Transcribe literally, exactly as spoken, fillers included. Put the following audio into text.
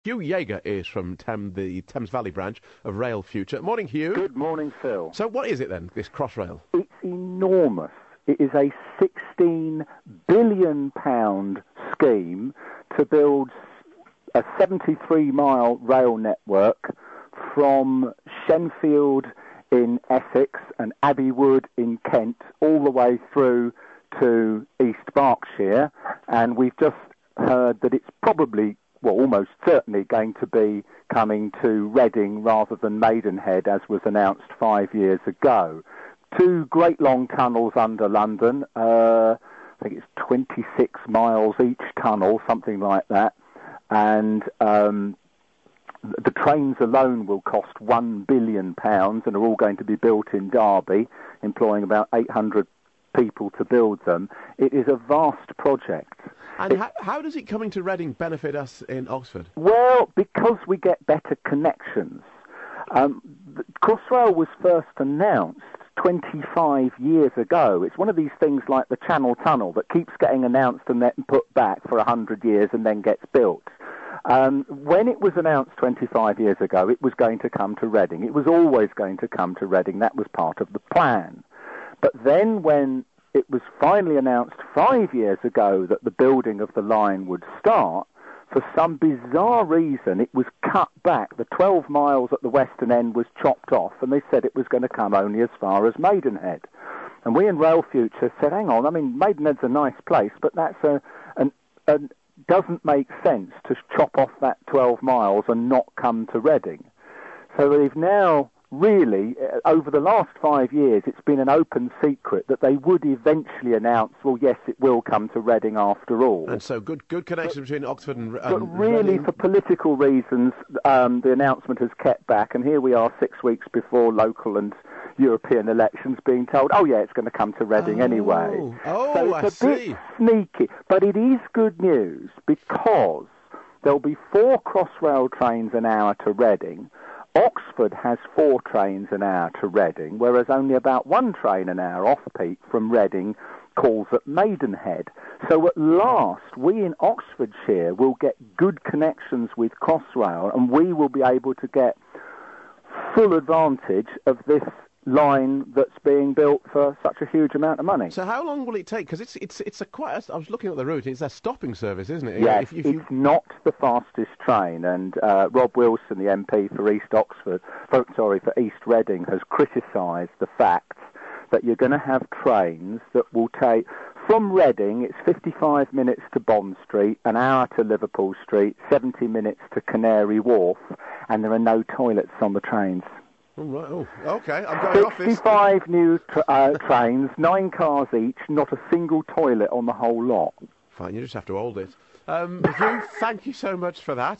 Hugh Yeager is from Tem- the Thames Valley branch of Rail Future. Morning, Hugh. Good morning, Phil. So what is it then, this Crossrail? It's enormous. It is a sixteen billion pound scheme to build a seventy-three mile rail network from Shenfield in Essex and Abbeywood in Kent all the way through to East Berkshire. And we've just heard that it's probably well, almost certainly going to be coming to Reading rather than Maidenhead, as was announced five years ago. Two great long tunnels under London. Uh, I think it's twenty-six miles each tunnel, something like that. And um, the trains alone will cost one billion pounds and are all going to be built in Derby, employing about eight hundred people to build them. It is a vast project. And how, how does it coming to Reading benefit us in Oxford? Well, because we get better connections. Um, Crossrail was first announced twenty-five years ago. It's one of these things like the Channel Tunnel that keeps getting announced and then put back for one hundred years and then gets built. Um, when it was announced twenty-five years ago, it was going to come to Reading. It was always going to come to Reading. That was part of the plan. But then when it was finally announced five years ago that the building of the line would start, for some bizarre reason it was cut back. The twelve miles at the western end was chopped off, and they said it was going to come only as far as Maidenhead. And we in Rail Future said, hang on, I mean, Maidenhead's a nice place, but that's a, an, an doesn't make sense to chop off that twelve miles and not come to Reading. So they've now really, over the last five years, it's been an open secret that they would eventually announce, well, yes, it will come to Reading after all. And so good good connection between Oxford and, and But really, Reading. for political reasons, um, the announcement has kept back, and here we are six weeks before local and European elections being told, oh, yeah, it's going to come to Reading oh. anyway. Oh, so I it's a see. bit sneaky, but it is good news because there'll be four Crossrail trains an hour to Reading. Oxford has four trains an hour to Reading, whereas only about one train an hour off-peak from Reading calls at Maidenhead. So at last, we in Oxfordshire will get good connections with Crossrail, and we will be able to get full advantage of this line that's being built for such a huge amount of money. So how long will it take? Because it's it's it's a quite. A, I was looking at the route. It's a stopping service, isn't it? Yes, if, if it's you... not the fastest train, and uh, Rob Wilson, the M P for East Oxford, for, sorry, for East Reading, has criticised the fact that you're going to have trains that will take from Reading. It's fifty-five minutes to Bond Street, an hour to Liverpool Street, seventy minutes to Canary Wharf, and there are no toilets on the trains. Oh, right. Oh, okay. I'm going off this. sixty-five new tra- uh, trains, nine cars each, not a single toilet on the whole lot. Fine, you just have to hold it. Um, Hugh, thank you so much for that.